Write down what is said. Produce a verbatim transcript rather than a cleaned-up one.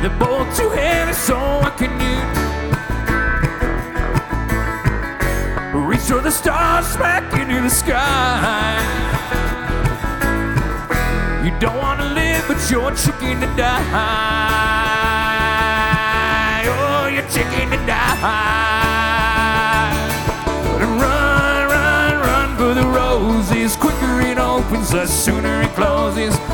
They're both too heavy, so what can you do? Reach for the stars, smack into the sky. You don't want to live, but you're chicken to die. Oh, you're chicken to die. Run, run, run for the roses. Quicker it opens, the sooner it closes.